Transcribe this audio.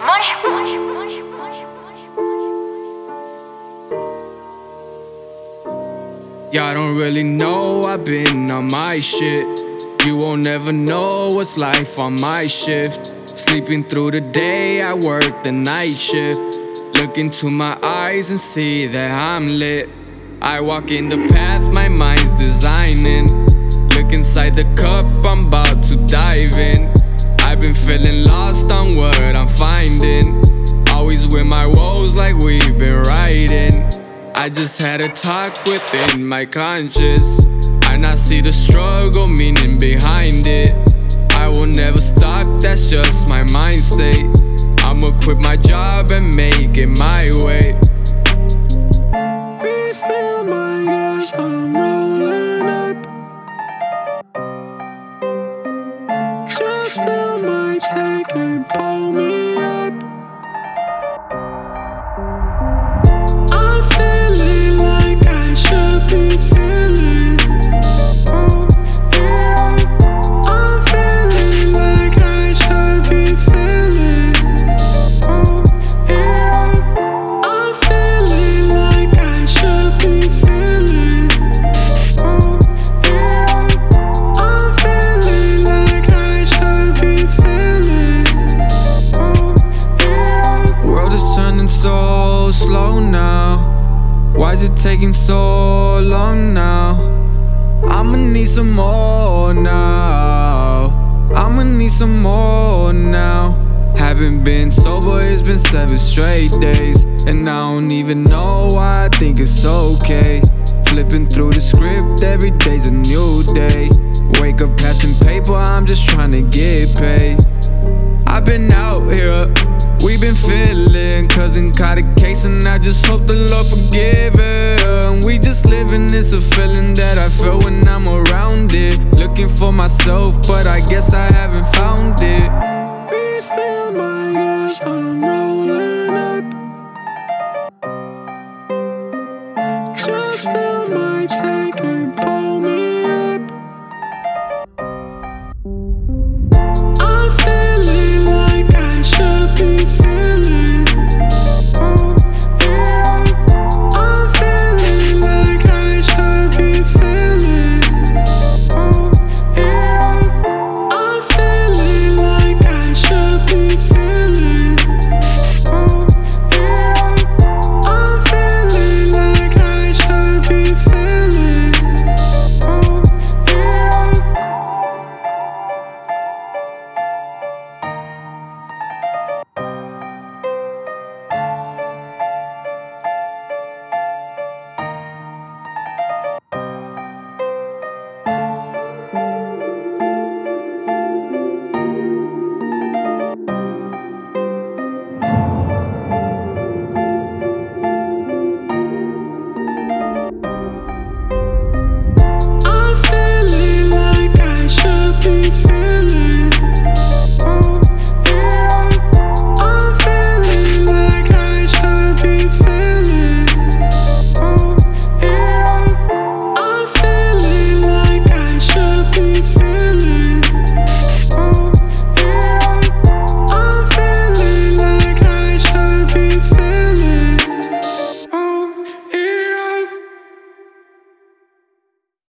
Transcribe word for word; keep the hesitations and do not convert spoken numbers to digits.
Y'all don't really know I've been on my shit. You won't never know what's life on my shift. Sleeping through the day, I work the night shift. Look into my eyes and see that I'm lit. I walk in the path my mind's designing. Look inside the cup, I'm about to dive in. I've been feeling lost on what I'm finding. Always with my woes like we've been riding. I just had a talk within my conscious. I now see the struggle, meaning behind it. I will never stop, that's just my mind state. I'ma quit my job and make it my way. Refill my gas, I'm rolling up. Just fill my tank and pull me up. I'm feeling like I should be feeling. Oh yeah, I'm feeling like I should be feeling. Oh yeah, I'm feeling like I should be feeling. Oh yeah, I'm feeling like I should be feeling. Oh yeah. World is turning so slow now. Why is it taking so long now? I'ma need some more now. I'ma need some more now. Haven't been sober, it's been seven straight days, and I don't even know why I think it's okay. Flipping through the script, every day's a new day. Wake up passing paper, I'm just trying to get paid. I've been out here, we been feeling. Cousin caught a case and I just hope the Lord forgive her. We just living, it's a feeling that I feel when I'm around it. Looking for myself, but I guess I have